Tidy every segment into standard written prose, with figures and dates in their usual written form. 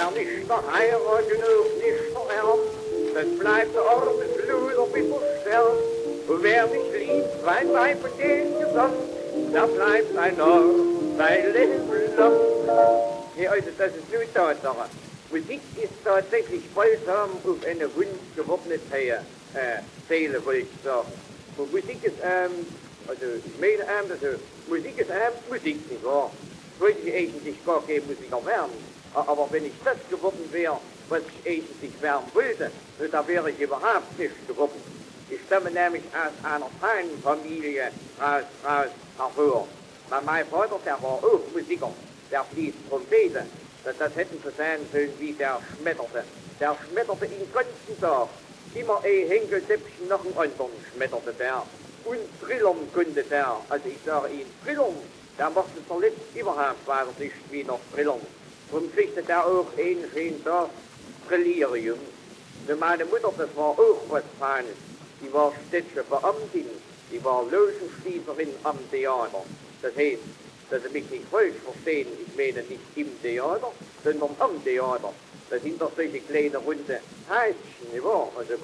wer nicht verheiratet und auch nicht vererbt, das bleibt der Ordensluder bis er sterbt. Und wer nicht liebt, sein Weib und den Gesang, da bleibt ein Ort sein Leben lang. Ja, also das ist nur Tatsache. Musik ist tatsächlich vollsam auf eine Wunsch gewordene Seele, wollte ich sagen. Und Musik ist, also ich meine, also, Musik ist Musik, nicht wahr? Wollte ich eigentlich gar kein Musiker werden. Aber wenn ich das geworden wäre, was ich eigentlich werden wollte, da wäre ich überhaupt nicht geworden. Ich stamme nämlich aus einer feinen Familie hervor. Mein Vater, der war auch Musiker, der blies Trompete. Das hätten sie sein sollen, wie der schmetterte. Der schmetterte den ganzen Tag. Immer ein Henkelsäppchen nach dem anderen schmetterte der. Und trillern konnte der. Also ich sage Ihnen, trillern, der mochte zuletzt überhaupt weiter nicht wie noch trillern. Drum kriegte der auch einen schönen Tag Trillerium. Und meine Mutter, das war auch was Feines. Die war städtische Beamtin, die war Logenschließerin am Theater. Das heißt, dass Sie mich nicht falsch verstehen, ich meine nicht im Theater, sondern am Theater. Das sind doch solche kleine runde Häuschen, nicht wahr? Also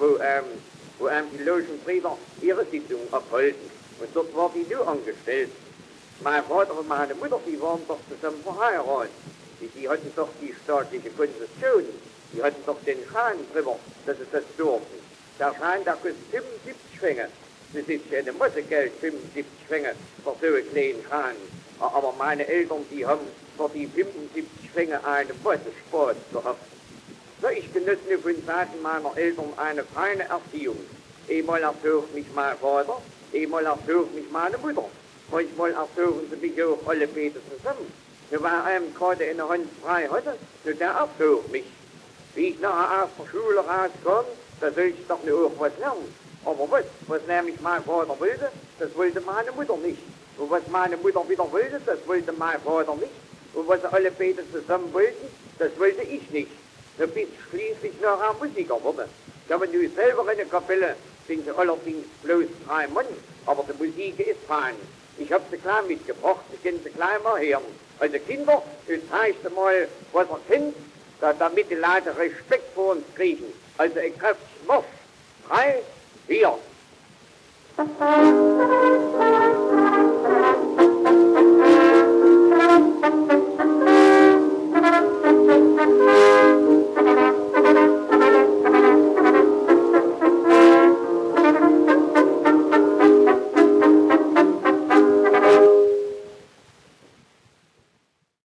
wo die Logenbrüder ihre Sitzung abhalten. Und dort war die nur angestellt. Mein Vater und meine Mutter, die waren doch zusammen verheiratet. Die hatten doch die staatliche Konzession. Die hatten doch den Schein drüber, dass sie das durften. Der Schein, der kostet 75 Schwänge. Das ist ja eine Masse Geld, 75 Schwänge für so einen kleinen Schein. Aber meine Eltern, die haben für die 75 Schwänge eine Masse Spaß gehabt. So, ich genoss nur von Seiten meiner Eltern eine feine Erziehung. Einmal erzog mich mein Vater, einmal erzog mich meine Mutter. Manchmal erzogen sie mich auch alle beide zusammen. Nur wer einem gerade in der Hand frei hatte, nur der erzog mich. Wie ich nachher aus der Schule rauskam, da soll ich doch nur auch was lernen. Aber was nämlich mein Vater wollte, das wollte meine Mutter nicht. Und was meine Mutter wieder wollte, das wollte mein Vater nicht. Und was alle beide zusammen wollten, das wollte ich nicht. Da bin ich schließlich nachher Musiker wurde. Da war nun selber in der Kapelle, sind sie allerdings bloß 3 Mann, aber die Musik ist fein. Ich hab sie klein mitgebracht, sie können sie klein mal hören. Also Kinder, jetzt zeigst du mal, was er kennt, damit die Leute Respekt vor uns kriegen. Also ich hab's Marsch. 3, 4.